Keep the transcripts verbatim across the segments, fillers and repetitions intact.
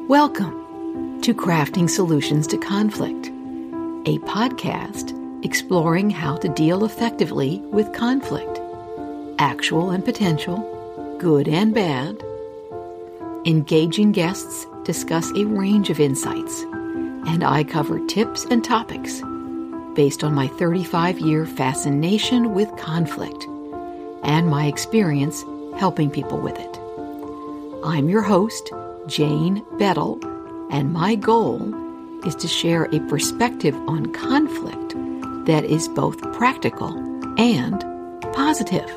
Welcome to Crafting Solutions to Conflict, a podcast exploring how to deal effectively with conflict, actual and potential, good and bad. Engaging guests discuss a range of insights, and I cover tips and topics based on my thirty-five-year fascination with conflict and my experience helping people with it. I'm your host, Jane Bettel, and my goal is to share a perspective on conflict that is both practical and positive.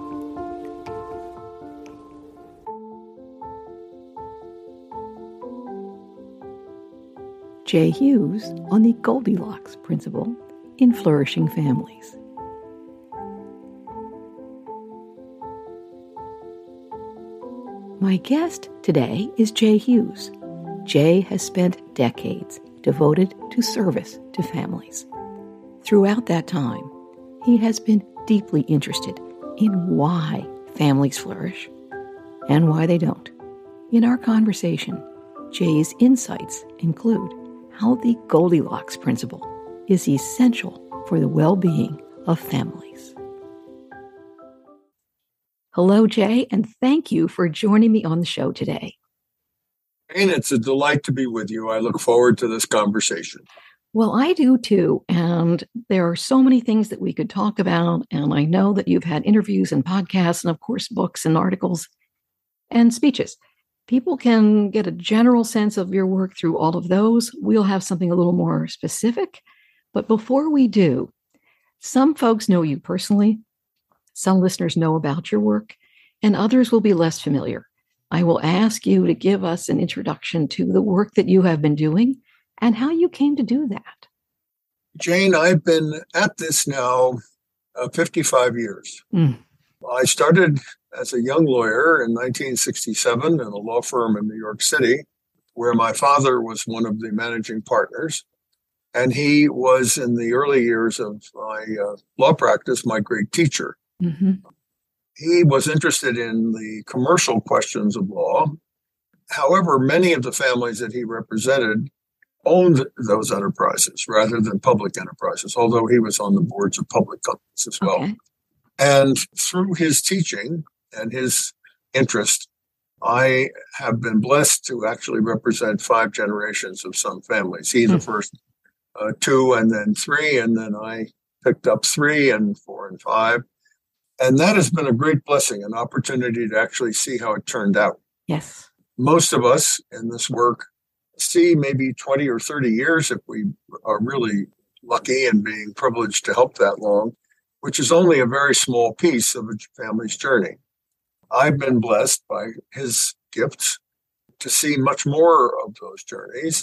Jay Hughes on the Goldilocks principle in flourishing families. My guest today is Jay Hughes. Jay has spent decades devoted to service to families. Throughout that time, he has been deeply interested in why families flourish and why they don't. In our conversation, Jay's insights include how the Goldilocks principle is essential for the well-being of families. Hello, Jay, and thank you for joining me on the show today. And it's a delight to be with you. I look forward to this conversation. Well, I do too. And there are so many things that we could talk about. And I know that you've had interviews and podcasts and, of course, books and articles and speeches. People can get a general sense of your work through all of those. We'll have something a little more specific. But before we do, some folks know you personally. Some listeners know about your work, and others will be less familiar. I will ask you to give us an introduction to the work that you have been doing and how you came to do that. Jane, I've been at this now uh, fifty-five years. Mm. I started as a young lawyer in nineteen sixty-seven in a law firm in New York City, where my father was one of the managing partners. And he was, in the early years of my uh, law practice, my great teacher. Mm-hmm. He was interested in the commercial questions of law. However, many of the families that he represented owned those enterprises rather than public enterprises, although he was on the boards of public companies as well. Okay. And through his teaching and his interest, I have been blessed to actually represent five generations of some families. He, mm-hmm. the first uh, two and then three, and then I picked up three and four and five. And that has been a great blessing, an opportunity to actually see how it turned out. Yes. Most of us in this work see maybe twenty or thirty years if we are really lucky and being privileged to help that long, which is only a very small piece of a family's journey. I've been blessed by his gifts to see much more of those journeys.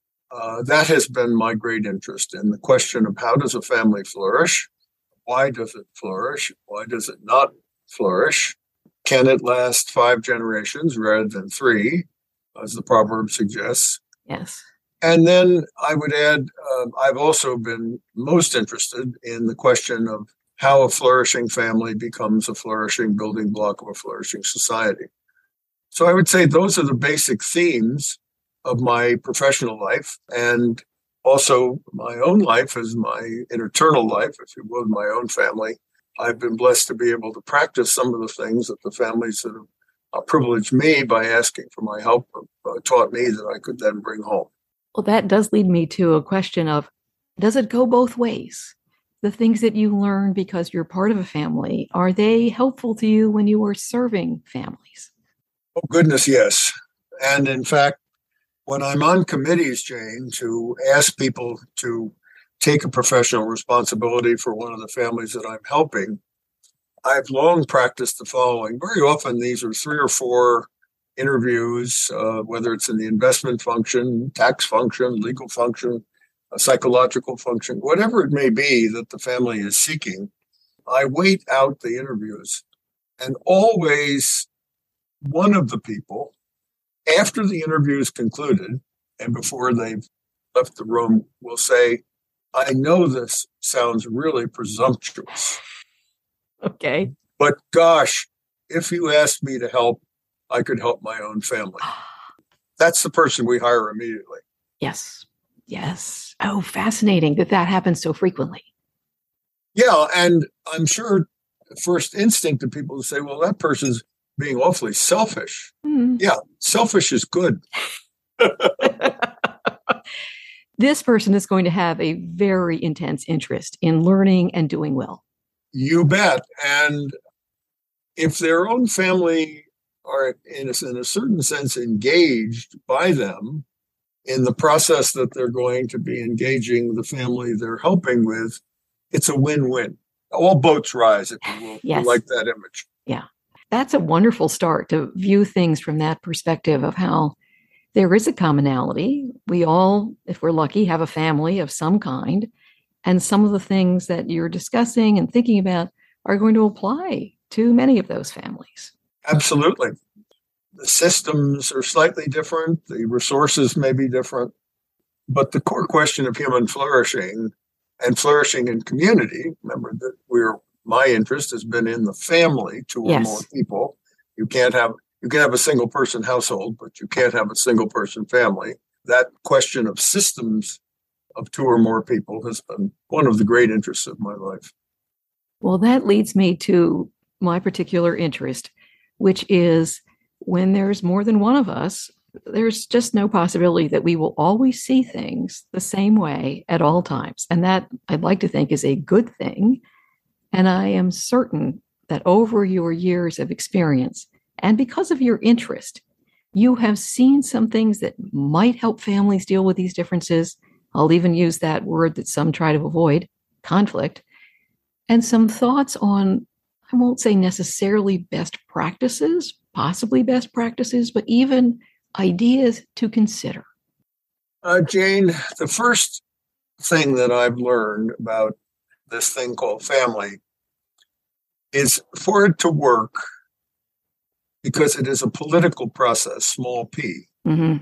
Uh, that has been my great interest in the question of how does a family flourish? Why does it flourish? Why does it not flourish? Can it last five generations rather than three, as the proverb suggests? Yes. And then I would add, uh, I've also been most interested in the question of how a flourishing family becomes a flourishing building block of a flourishing society. So I would say those are the basic themes of my professional life, and also my own life as my eternal life, if you will, my own family. I've been blessed to be able to practice some of the things that the families that have uh, privileged me by asking for my help uh, taught me that I could then bring home. Well, that does lead me to a question of, does it go both ways? The things that you learn because you're part of a family, are they helpful to you when you are serving families? Oh, goodness, yes. And in fact, when I'm on committees, Jane, to ask people to take a professional responsibility for one of the families that I'm helping, I've long practiced the following. Very often, these are three or four interviews, uh, whether it's in the investment function, tax function, legal function, a psychological function, whatever it may be that the family is seeking. I wait out the interviews, and always one of the people, after the interview is concluded and before they've left the room, will say, I know this sounds really presumptuous. Okay. But gosh, if you asked me to help, I could help my own family. that's the person we hire immediately. Yes. Yes. Oh, fascinating that that happens so frequently. Yeah. And I'm sure the first instinct of people to say, well, that person's being awfully selfish. Mm. Yeah. Selfish is good. This person is going to have a very intense interest in learning and doing well. You bet. And if their own family are, in a, in a certain sense, engaged by them in the process that they're going to be engaging the family they're helping with, it's a win-win. All boats rise, if you will. Yes. You like that image. Yeah. That's a wonderful start to view things from that perspective of how there is a commonality. We all, if we're lucky, have a family of some kind. And some of the things that you're discussing and thinking about are going to apply to many of those families. Absolutely. The systems are slightly different. The resources may be different. But the core question of human flourishing and flourishing in community, remember that we're, my interest has been in the family, two yes. or more people. You can't have, you can have a single person household, but you can't have a single person family. That question of systems of two or more people has been one of the great interests of my life. Well, that leads me to my particular interest, which is when there's more than one of us, there's just no possibility that we will always see things the same way at all times. And that, I'd like to think, is a good thing. And I am certain that over your years of experience, and because of your interest, you have seen some things that might help families deal with these differences. I'll even use that word that some try to avoid, conflict, and some thoughts on, I won't say necessarily best practices, possibly best practices, but even ideas to consider. Uh, Jane, the first thing that I've learned about this thing called family is for it to work, because it is a political process, small p, mm-hmm.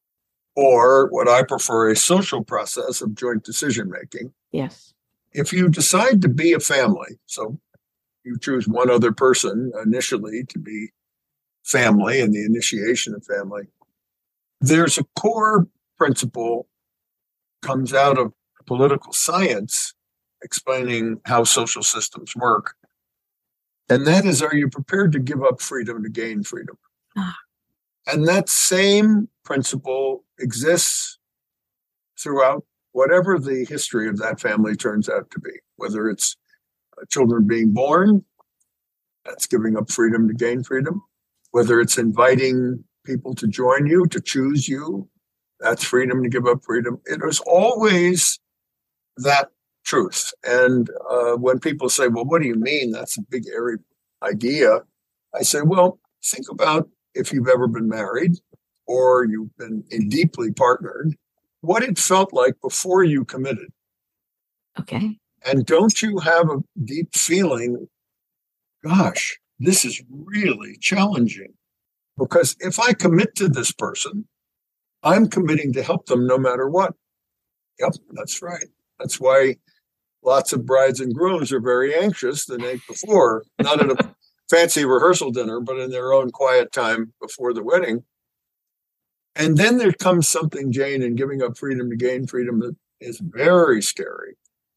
or what I prefer, a social process of joint decision-making. Yes. If you decide to be a family, so you choose one other person initially to be family and the initiation of family, there's a core principle comes out of political science explaining how social systems work. And that is, are you prepared to give up freedom to gain freedom? Ah. And that same principle exists throughout whatever the history of that family turns out to be, whether it's children being born, that's giving up freedom to gain freedom, whether it's inviting people to join you, to choose you, that's freedom to give up freedom. It is always that truth. And uh, when people say, well, what do you mean? That's a big, airy idea. I say, well, think about if you've ever been married or you've been deeply partnered, what it felt like before you committed. Okay. And don't you have a deep feeling, gosh, this is really challenging? Because if I commit to this person, I'm committing to help them no matter what. Yep, that's right. That's why lots of brides and grooms are very anxious the night before, not at a fancy rehearsal dinner, but in their own quiet time before the wedding. And then there comes something, Jane, in giving up freedom to gain freedom that is very scary.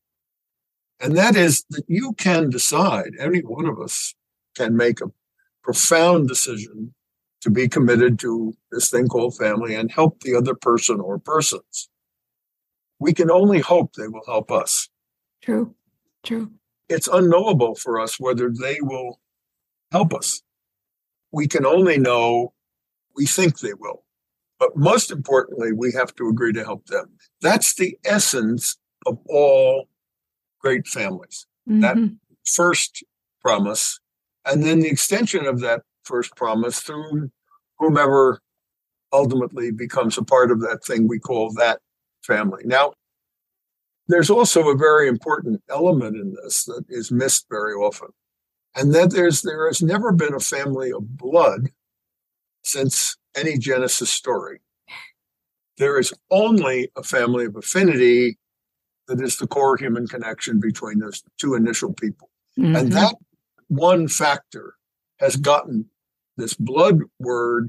And that is that you can decide, any one of us can make a profound decision to be committed to this thing called family and help the other person or persons. We can only hope they will help us. True, true. It's unknowable for us whether they will help us. We can only know we think they will. But most importantly, we have to agree to help them. That's the essence of all great families. Mm-hmm. That first promise, and then the extension of that first promise through whomever ultimately becomes a part of that thing we call that family. Now, there's also a very important element in this that is missed very often, and that there's there has never been a family of blood since any Genesis story. There is only a family of affinity that is the core human connection between those two initial people. Mm-hmm. And that one factor has gotten this blood word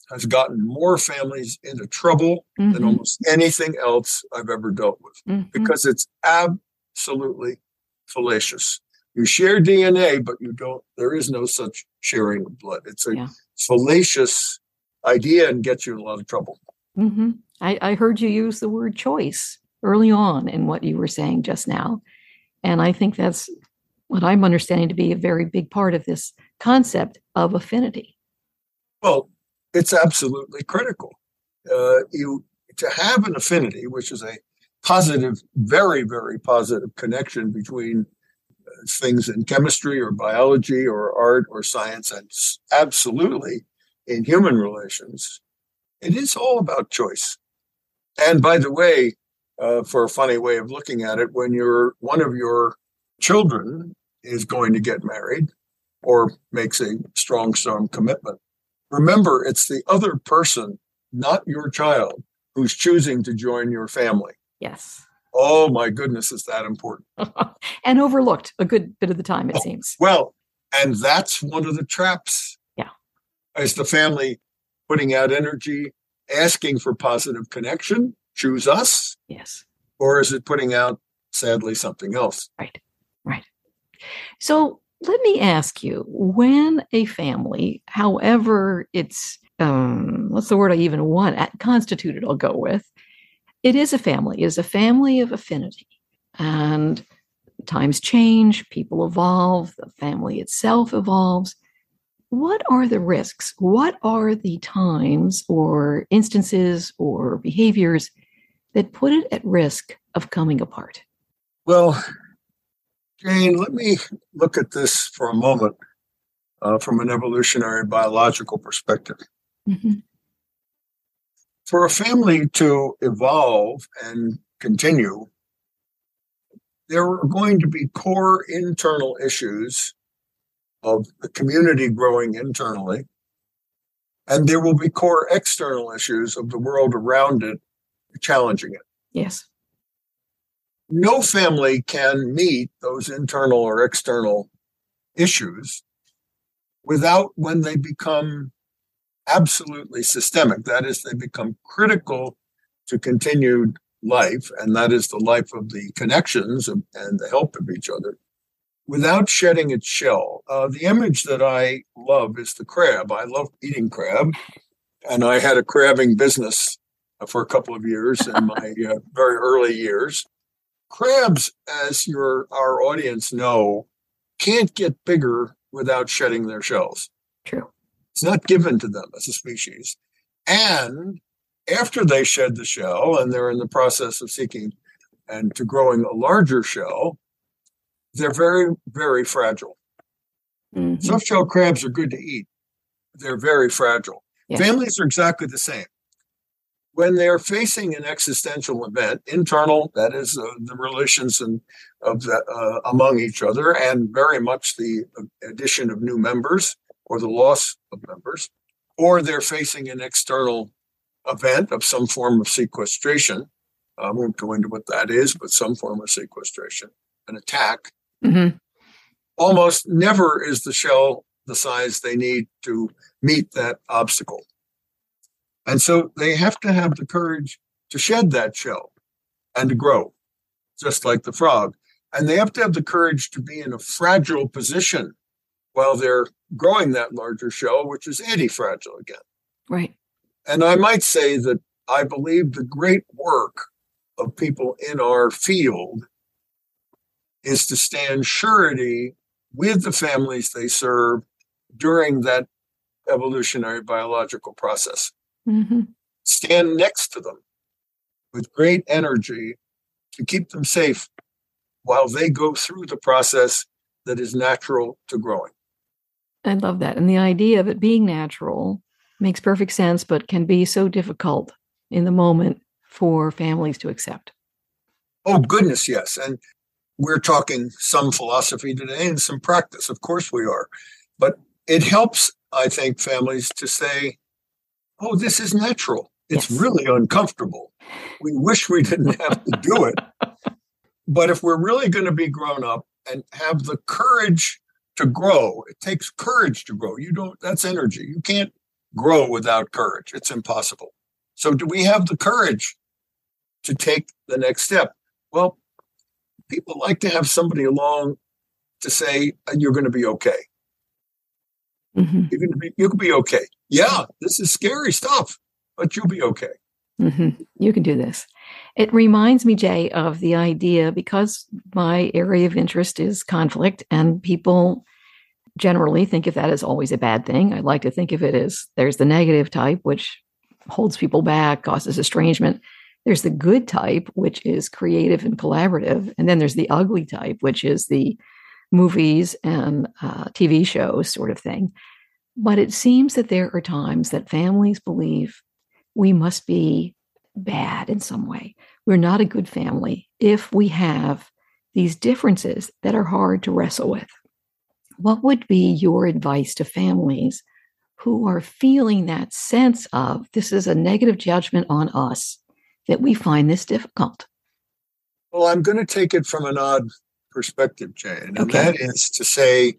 has gotten more families into trouble mm-hmm. than almost anything else I've ever dealt with mm-hmm. because it's absolutely fallacious. You share D N A, but you don't, there is no such sharing of blood. It's a yeah. fallacious idea and gets you in a lot of trouble. Mm-hmm. I, I heard you use the word choice early on in what you were saying just now. And I think that's what I'm understanding to be a very big part of this concept of affinity. Well, it's absolutely critical. Uh, you to have an affinity, which is a positive, very, very positive connection between uh, things in chemistry or biology or art or science, and absolutely in human relations, it is all about choice. And by the way, uh, for a funny way of looking at it, when you're one of your children is going to get married or makes a strong, strong commitment, remember, it's the other person, not your child, who's choosing to join your family. Yes. Oh, my goodness, is that important? And overlooked a good bit of the time, it oh, seems. Well, and that's one of the traps. Yeah. Is the family putting out energy, asking for positive connection, choose us? Yes. Or is it putting out, sadly, something else? Right, right. So let me ask you, when a family, however it's, um, what's the word I even want, constituted, I'll go with, it is a family, it is a family of affinity. And times change, people evolve, the family itself evolves. What are the risks? What are the times or instances or behaviors that put it at risk of coming apart? Well, Jane, let me look at this for a moment uh, from an evolutionary biological perspective. Mm-hmm. For a family to evolve and continue, there are going to be core internal issues of the community growing internally, and there will be core external issues of the world around it challenging it. Yes. No family can meet those internal or external issues without, when they become absolutely systemic, that is, they become critical to continued life, and that is the life of the connections and the help of each other, without shedding its shell. Uh, the image that I love is the crab. I love eating crab, and I had a crabbing business for a couple of years in my uh, very early years. Crabs, as your our audience know, can't get bigger without shedding their shells. True. It's not given to them as a species. And after they shed the shell and they're in the process of seeking and to growing a larger shell, they're very, very fragile. Mm-hmm. Soft-shell crabs are good to eat. They're very fragile. Yes. Families are exactly the same. When they're facing an existential event, internal, that is uh, the relations and of the, uh, among each other, and very much the addition of new members or the loss of members, or they're facing an external event of some form of sequestration. I won't go into what that is, but some form of sequestration, an attack. Mm-hmm. Almost never is the shell the size they need to meet that obstacle. And so they have to have the courage to shed that shell and to grow, just like the frog. And they have to have the courage to be in a fragile position while they're growing that larger shell, which is anti-fragile again. Right. And I might say that I believe the great work of people in our field is to stand surety with the families they serve during that evolutionary biological process. Mm-hmm. Stand next to them with great energy to keep them safe while they go through the process that is natural to growing. I love that. And the idea of it being natural makes perfect sense, but can be so difficult in the moment for families to accept. Oh, goodness, yes. And we're talking some philosophy today and some practice. Of course we are. But it helps, I think, families to say, oh, this is natural. It's yes. really uncomfortable. We wish we didn't have to do it. But if we're really going to be grown up and have the courage to grow, it takes courage to grow. You don't, that's energy. You can't grow without courage. It's impossible. So do we have the courage to take the next step? Well, people like to have somebody along to say, you're going to be okay. Mm-hmm. You're going to be, you'll be okay. Yeah, this is scary stuff, but you'll be okay. Mm-hmm. You can do this. It reminds me, Jay, of the idea, because my area of interest is conflict, and people generally think of that as always a bad thing. I like to think of it as there's the negative type, which holds people back, causes estrangement. There's the good type, which is creative and collaborative. And then there's the ugly type, which is the movies and uh, T V shows sort of thing. But it seems that there are times that families believe we must be bad in some way. We're not a good family if we have these differences that are hard to wrestle with. What would be your advice to families who are feeling that sense of this is a negative judgment on us, that we find this difficult? Well, I'm going to take it from an odd perspective, Jane, and okay. that is to say,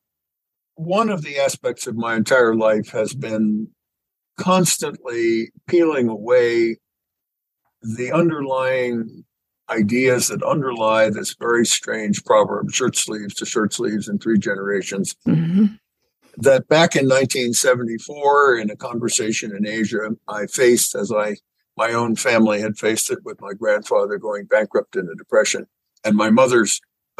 one of the aspects of my entire life has been constantly peeling away the underlying ideas that underlie this very strange proverb, shirt sleeves to shirt sleeves in three generations, mm-hmm. that back in nineteen seventy-four, in a conversation in Asia, I faced, as I my own family had faced it with my grandfather going bankrupt in a depression, and my mother's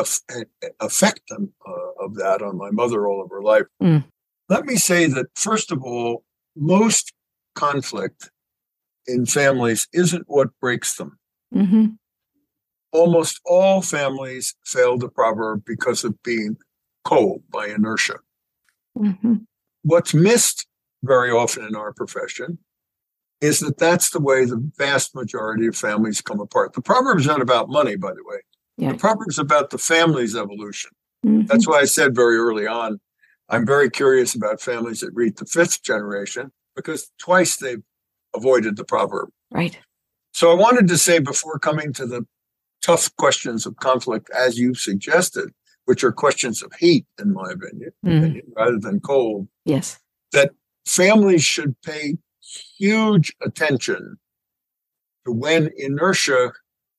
effect on, uh, of that on my mother all of her life. Mm. Let me say that, first of all, most conflict in families isn't what breaks them. Mm-hmm. Almost all families fail the proverb because of being cold by inertia. Mm-hmm. What's missed very often in our profession is that that's the way the vast majority of families come apart. The proverb is not about money, by the way. Yeah. The proverb is about the family's evolution. Mm-hmm. That's why I said very early on, I'm very curious about families that reach the fifth generation, because twice they've avoided the proverb. Right. So I wanted to say, before coming to the tough questions of conflict, as you suggested, which are questions of heat, in my opinion, mm. opinion rather than cold, yes, that families should pay huge attention to when inertia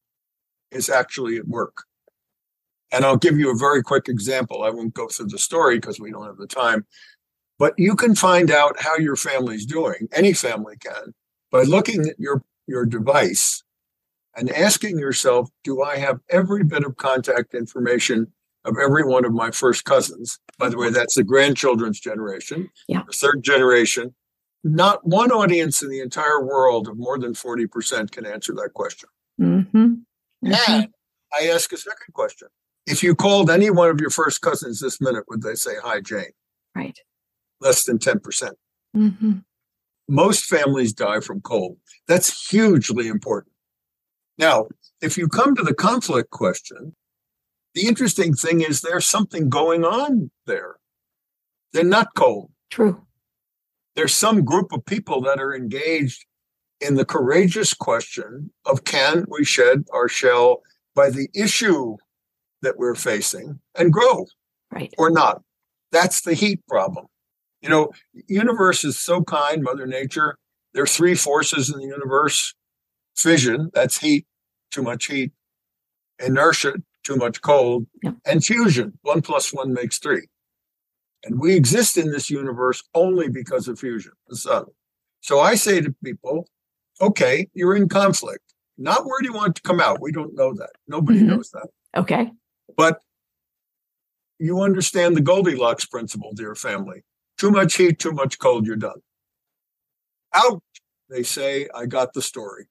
is actually at work. And I'll give you a very quick example. I won't go through the story because we don't have the time. But you can find out how your family's doing, any family can, by looking at your, your device and asking yourself, do I have every bit of contact information of every one of my first cousins? By the way, that's the grandchildren's generation, yeah. The third generation. Not one audience in the entire world of more than forty percent can answer that question. Mm-hmm. Mm-hmm. And I ask a second question. If you called any one of your first cousins this minute, would they say, hi, Jane? Right. Less than ten percent. Mm-hmm. Most families die from cold. That's hugely important. Now, if you come to the conflict question, the interesting thing is there's something going on there. They're not cold. True. There's some group of people that are engaged in the courageous question of, can we shed our shell by the issue that we're facing and grow, right, or not? That's the heat problem. You know, the universe is so kind, Mother Nature. There are three forces in the universe. Fission, that's heat, too much heat. Inertia, too much cold. Yeah. And fusion, one plus one makes three. And we exist in this universe only because of fusion, the sun. So I say to people, okay, you're in conflict. Not where do you want to come out? We don't know that. Nobody mm-hmm. knows that. Okay. But you understand the Goldilocks principle, dear family. Too much heat, too much cold, you're done. Out, they say, I got the story.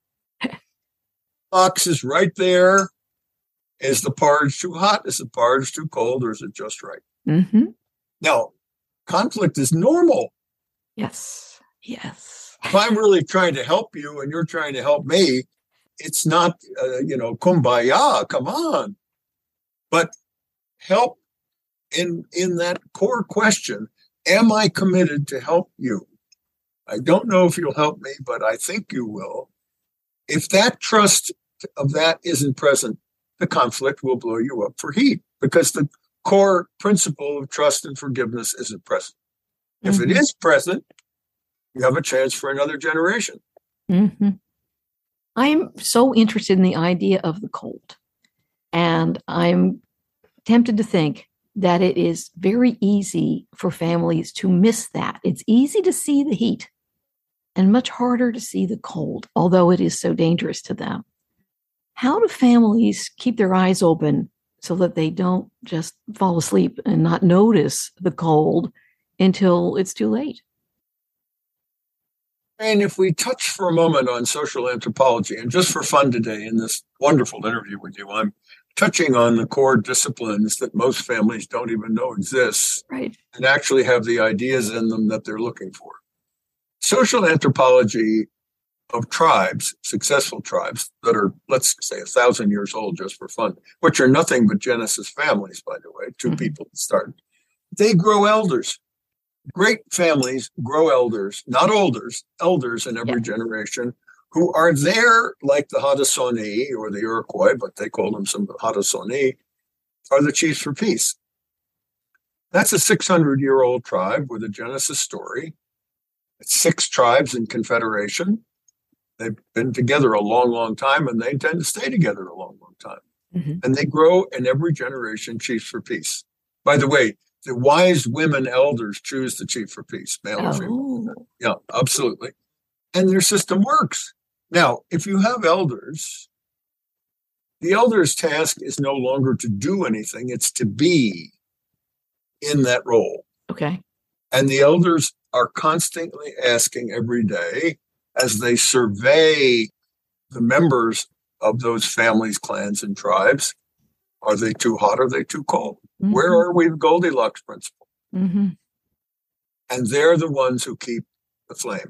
Box is right there. Is the porridge too hot? Is the porridge too cold? Or is it just right? Mm-hmm. Now, conflict is normal. Yes, yes. If I'm really trying to help you and you're trying to help me, it's not, uh, you know, kumbaya, come on. But help in, in that core question, am I committed to help you? I don't know if you'll help me, but I think you will. If that trust of that isn't present, the conflict will blow you up for heat, because the core principle of trust and forgiveness isn't present. Mm-hmm. If it is present, you have a chance for another generation. Mm-hmm. I'm so interested in the idea of the cold. And I'm tempted to think that it is very easy for families to miss that. It's easy to see the heat and much harder to see the cold, although it is so dangerous to them. How do families keep their eyes open so that they don't just fall asleep and not notice the cold until it's too late? And if we touch for a moment on social anthropology, and just for fun today in this wonderful interview with you, I'm touching on the core disciplines that most families don't even know exist, right, and actually have the ideas in them that they're looking for. Social anthropology of tribes, successful tribes that are, let's say, a thousand years old just for fun, which are nothing but Genesis families, by the way, two mm-hmm. people that start. They grow elders. Great families grow elders, not olders, elders in every yeah. generation who are there like the Haudenosaunee or the Iroquois, but they call them some Haudenosaunee, are the chiefs for peace. That's a six hundred year old tribe with a Genesis story. It's six tribes in confederation. They've been together a long, long time, and they intend to stay together a long, long time. Mm-hmm. And they grow in every generation chiefs for peace. By the way, the wise women elders choose the chief for peace, male or female. Yeah, absolutely. And their system works. Now, if you have elders, the elder's task is no longer to do anything, it's to be in that role. Okay. And the elders are constantly asking every day, as they survey the members of those families, clans, and tribes, are they too hot? Are they too cold? Mm-hmm. Where are we? Goldilocks principle. Mm-hmm. And they're the ones who keep the flame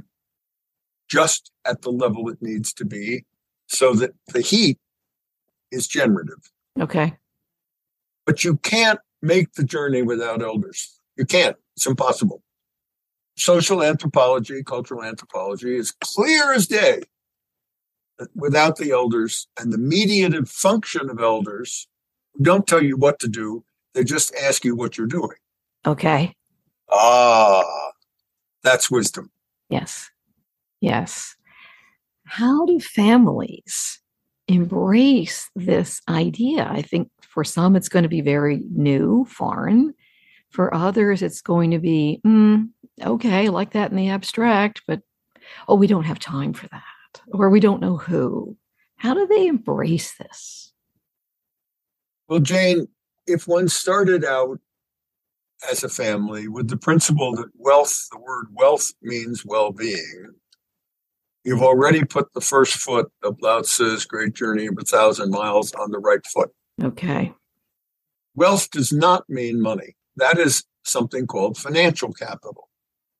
just at the level it needs to be so that the heat is generative. Okay. But you can't make the journey without elders. You can't. It's impossible. Social anthropology, cultural anthropology is clear as day that without the elders and the mediative function of elders, who don't tell you what to do, they just ask you what you're doing. Okay. Ah, that's wisdom. Yes. Yes. How do families embrace this idea? I think for some, it's going to be very new, foreign. For others, it's going to be, mm, okay, like that in the abstract, but, oh, we don't have time for that, or we don't know who. How do they embrace this? Well, Jane, if one started out as a family with the principle that wealth, the word wealth means well-being, you've already put the first foot of Lao Tzu's Great Journey of a Thousand Miles on the right foot. Okay. Wealth does not mean money. That is something called financial capital.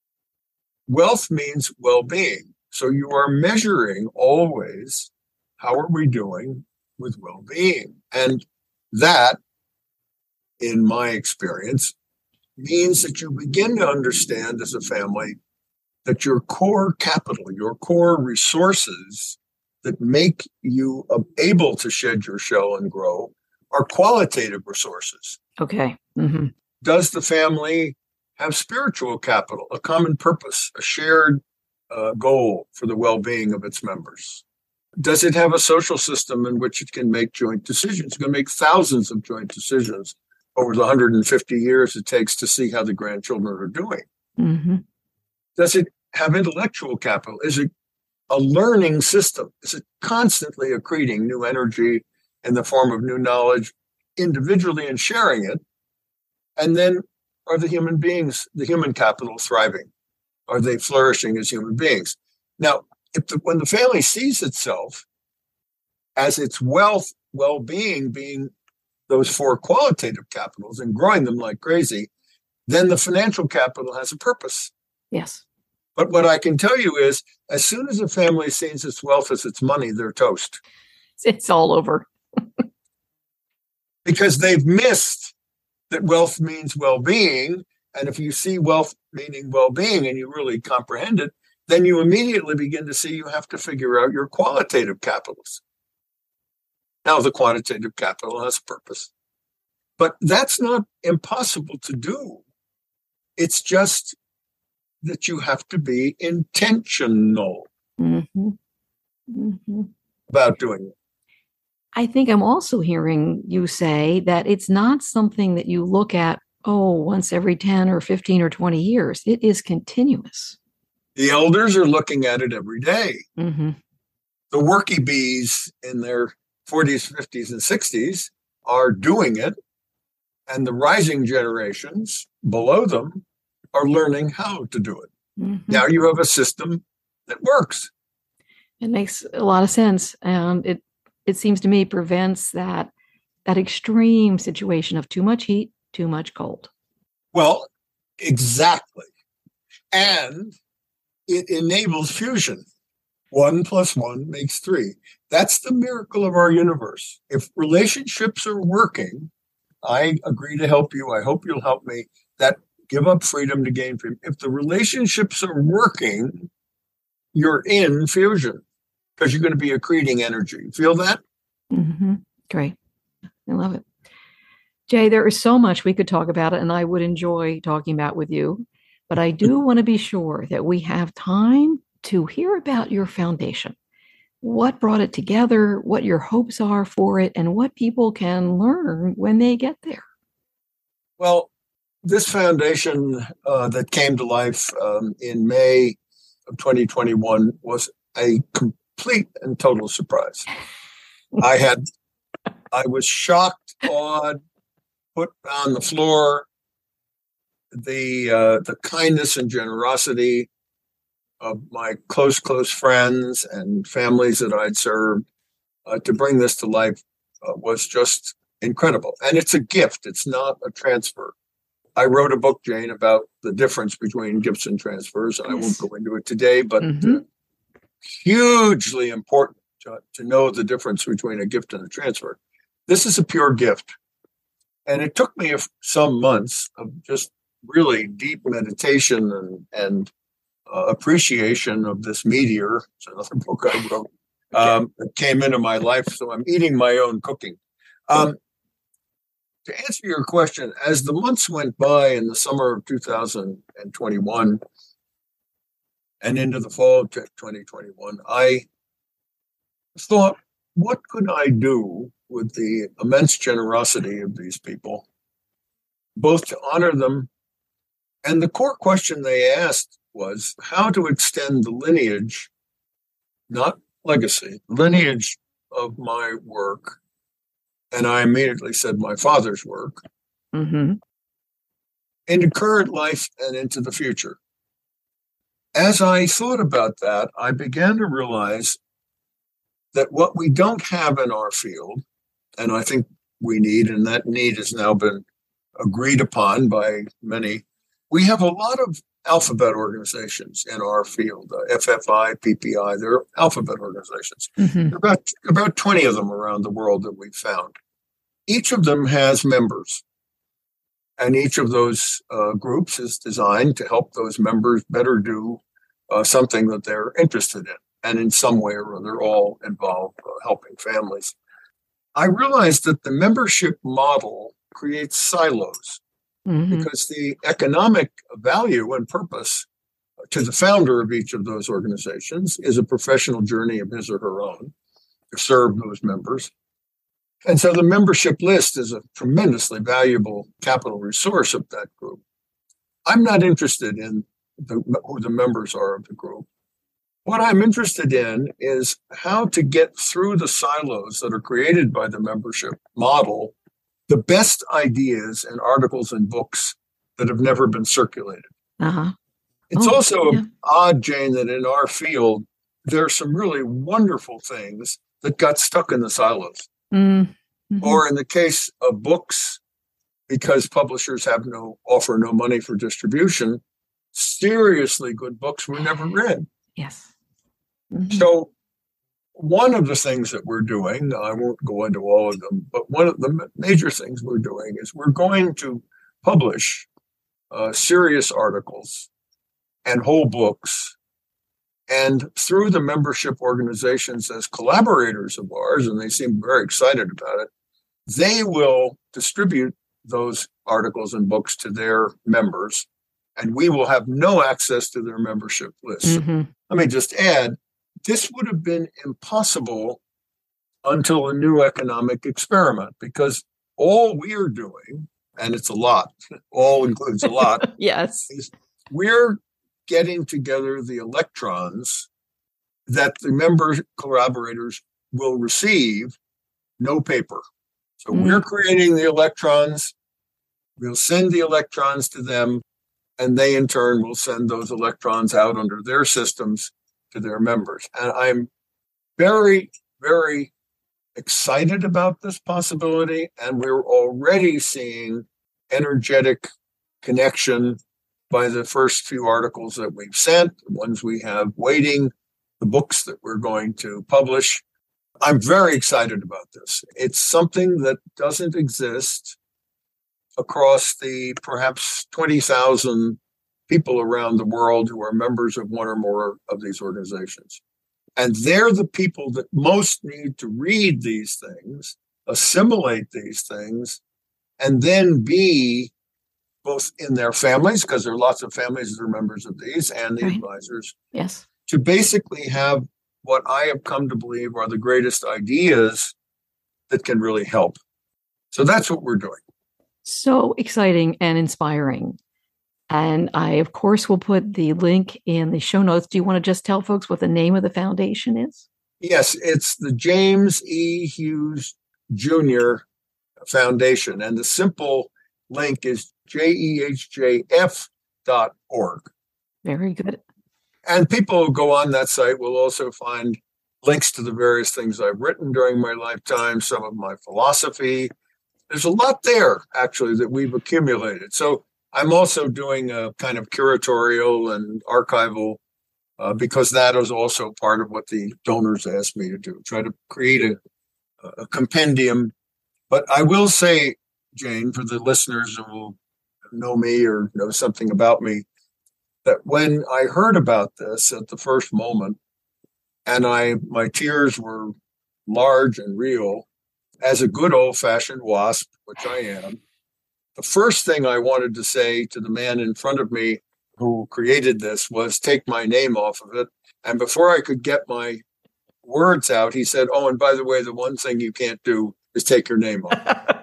Wealth means well-being. So you are measuring always, how are we doing with well-being? And that, in my experience, means that you begin to understand as a family that your core capital, your core resources that make you able to shed your shell and grow are qualitative resources. Okay. Mm-hmm. Does the family have spiritual capital, a common purpose, a shared uh, goal for the well-being of its members? Does it have a social system in which it can make joint decisions? It can make thousands of joint decisions over the one hundred fifty years it takes to see how the grandchildren are doing. Mm-hmm. Does it have intellectual capital? Is it a learning system? Is it constantly accreting new energy in the form of new knowledge individually and sharing it? And then are the human beings, the human capital, thriving? Are they flourishing as human beings? Now, if the, when the family sees itself as its wealth, well-being being those four qualitative capitals and growing them like crazy, then the financial capital has a purpose. Yes. But what I can tell you is, as soon as a family sees its wealth as its money, they're toast. It's all over. Because they've missed that wealth means well-being. And if you see wealth meaning well-being and you really comprehend it, then you immediately begin to see you have to figure out your qualitative capitals. Now, the quantitative capital has a purpose. But that's not impossible to do. It's just that you have to be intentional Mm-hmm. Mm-hmm. about doing it. I think I'm also hearing you say that it's not something that you look at, oh, once every ten or fifteen or twenty years. It is continuous. The elders are looking at it every day. Mm-hmm. The worky bees in their forties, fifties, and sixties are doing it. And the rising generations below them are learning how to do it. Mm-hmm. Now you have a system that works. It makes a lot of sense. And it it seems to me prevents that that extreme situation of too much heat, too much cold. Well, exactly. And it enables fusion. One plus one makes three. That's the miracle of our universe. If relationships are working, I agree to help you. I hope you'll help me. That give up freedom to gain freedom. If the relationships are working, you're in fusion because you're going to be accreting energy. Feel that? Mm-hmm. Great. I love it. Jay, there is so much we could talk about it, and I would enjoy talking about with you. But I do want to be sure that we have time to hear about your foundation. What brought it together, what your hopes are for it, and what people can learn when they get there. Well, this foundation uh, that came to life um, in May of twenty twenty-one was a complete and total surprise. I had, I was shocked, awed, put on the floor. The uh, the kindness and generosity of my close, close friends and families that I'd served uh, to bring this to life uh, was just incredible. And it's a gift. It's not a transfer. I wrote a book, Jane, about the difference between gifts and transfers. And yes. I won't go into it today, but mm-hmm. uh, hugely important to, to know the difference between a gift and a transfer. This is a pure gift. And it took me some months of just really deep meditation and, and uh, appreciation of this meteor. It's another book I wrote um, that came into my life. So I'm eating my own cooking. Um, to answer your question, as the months went by in the summer of two thousand twenty-one and into the fall of twenty twenty-one, I thought, what could I do with the immense generosity of these people, both to honor them, and the core question they asked was how to extend the lineage, not legacy, lineage of my work. And I immediately said my father's work, mm-hmm. into current life and into the future. As I thought about that, I began to realize that what we don't have in our field, and I think we need, and that need has now been agreed upon by many, we have a lot of alphabet organizations in our field, uh, F F I, P P I, they're alphabet organizations. Mm-hmm. There are about, about twenty of them around the world that we've found. Each of them has members, and each of those uh, groups is designed to help those members better do uh, something that they're interested in, and in some way or other all involve uh, helping families. I realized that the membership model creates silos. Mm-hmm. Because the economic value and purpose to the founder of each of those organizations is a professional journey of his or her own to serve those members. And so the membership list is a tremendously valuable capital resource of that group. I'm not interested in the, who the members are of the group. What I'm interested in is how to get through the silos that are created by the membership model the best ideas and articles and books that have never been circulated. Uh-huh. It's oh, also yeah. odd, Jane, that in our field, there are some really wonderful things that got stuck in the silos. Mm-hmm. Or in the case of books, because publishers have no offer no money for distribution, seriously good books were never read. Yes. Mm-hmm. So one of the things that we're doing, I won't go into all of them, but one of the major things we're doing is we're going to publish uh, serious articles and whole books. And through the membership organizations as collaborators of ours, and they seem very excited about it, they will distribute those articles and books to their members. and we will have no access to their membership lists. Mm-hmm. Let me just add, this would have been impossible until a new economic experiment, because all we are doing, and it's a lot, all includes a lot, yes, is we're getting together the electrons that the member collaborators will receive, no paper. So mm. we're creating the electrons, we'll send the electrons to them, and they in turn will send those electrons out under their systems to their members. And I'm very, very excited about this possibility, and we're already seeing energetic connection by the first few articles that we've sent, the ones we have waiting, the books that we're going to publish. I'm very excited about this. It's something that doesn't exist across the perhaps twenty thousand people around the world who are members of one or more of these organizations. And they're the people that most need to read these things, assimilate these things, and then be both in their families, because there are lots of families that are members of these, and the right. advisors. Yes. To basically have what I have come to believe are the greatest ideas that can really help. So that's what we're doing. So exciting and inspiring. And I, of course, will put the link in the show notes. Do you want to just tell folks what the name of the foundation is? Yes, it's the James E. Hughes Junior Foundation. And the simple link is J E H J F dot org. Very good. And people who go on that site will also find links to the various things I've written during my lifetime, some of my philosophy. There's a lot there, actually, that we've accumulated. So I'm also doing a kind of curatorial and archival, uh, because that is also part of what the donors asked me to do, try to create a, a compendium. But I will say, Jane, for the listeners who will know me or know something about me, that when I heard about this at the first moment, and I my tears were large and real, as a good old-fashioned WASP, which I am, the first thing I wanted to say to the man in front of me who created this was take my name off of it. And before I could get my words out, he said, oh, and by the way, the one thing you can't do is take your name off.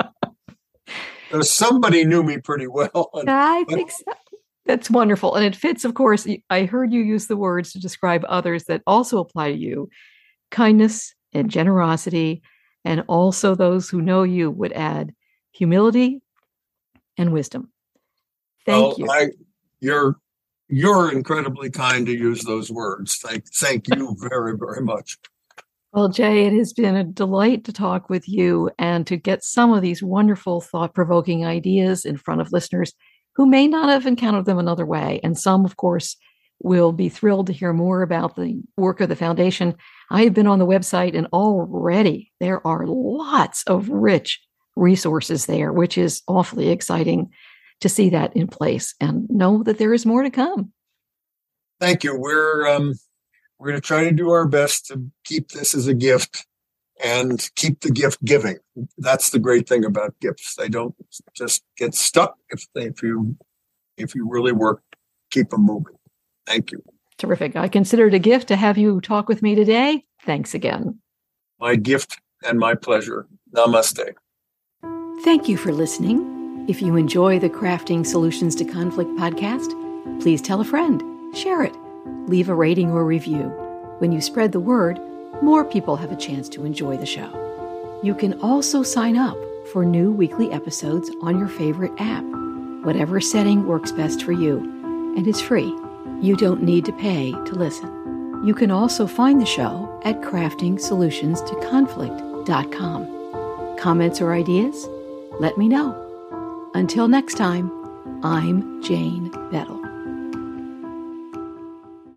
So somebody knew me pretty well. And, I think so. That's wonderful. And it fits, of course. I heard you use the words to describe others that also apply to you. Kindness and generosity, and also those who know you would add humility and wisdom. Thank well, you. I, you're you're incredibly kind to use those words. Thank thank you very, very much. Well, Jay, it has been a delight to talk with you and to get some of these wonderful, thought-provoking ideas in front of listeners who may not have encountered them another way. And some, of course, will be thrilled to hear more about the work of the foundation. I have been on the website, and already there are lots of rich resources there, which is awfully exciting to see that in place and know that there is more to come. Thank you. We're um, we're going to try to do our best to keep this as a gift and keep the gift giving. That's the great thing about gifts. They don't just get stuck if they, if you if you really work, keep them moving. Thank you. Terrific. I consider it a gift to have you talk with me today. Thanks again. My gift and my pleasure. Namaste. Thank you for listening. If you enjoy the Crafting Solutions to Conflict podcast, please tell a friend, share it, leave a rating or review. When you spread the word, more people have a chance to enjoy the show. You can also sign up for new weekly episodes on your favorite app, whatever setting works best for you, and is free. You don't need to pay to listen. You can also find the show at crafting solutions to conflict dot com. Comments or ideas? Let me know. Until next time, I'm Jane Vettel.